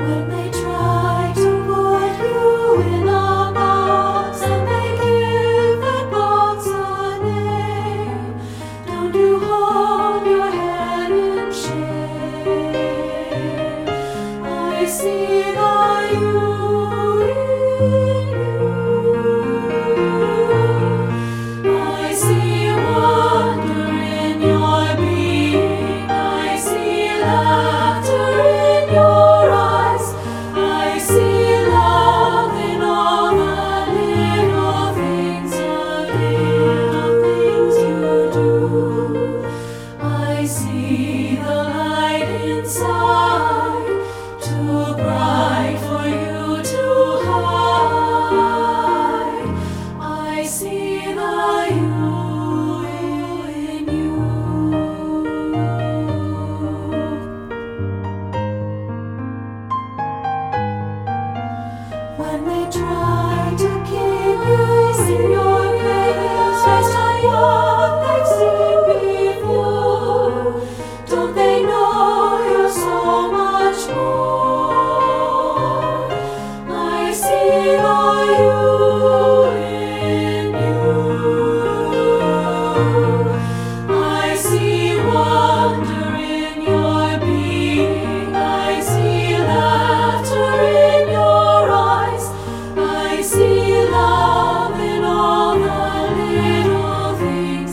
When they try to put you in a box and they give that box a name, don't you hold your head in shame. I see the you in you. I see wonder in your being. I see laughter in your eyes. I see love in all the little things you do. I see the light inside, too bright for you to hide. I see the you in you. When they try to keep you in your place, as I young they've seen before, don't they know you're so much more? I see the you in you. I see wonder in your being. I see laughter in your eyes. I see love in all the little things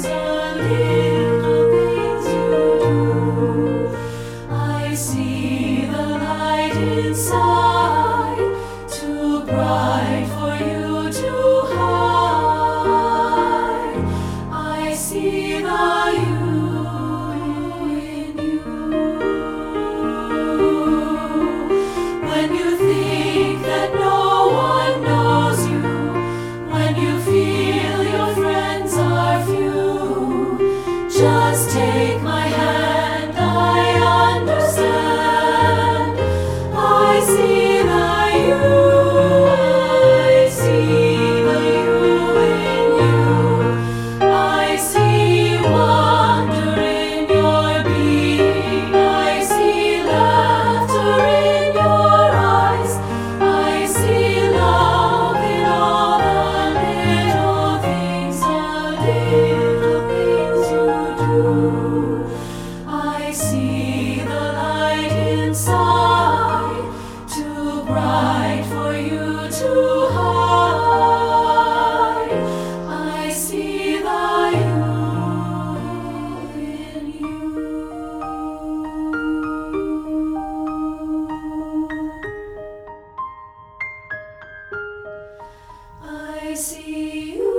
you do. I see the light inside, too bright for you to hide. I see the you in you. When you think that no one knows you, when you feel your friends are few, just take my hand, I understand. I see the you. I see the you in you. I see wonder in your being. I see laughter in your eyes. I see love in all the little things you do. I see the light inside, too bright for you to hide. I see the you in you. I see you.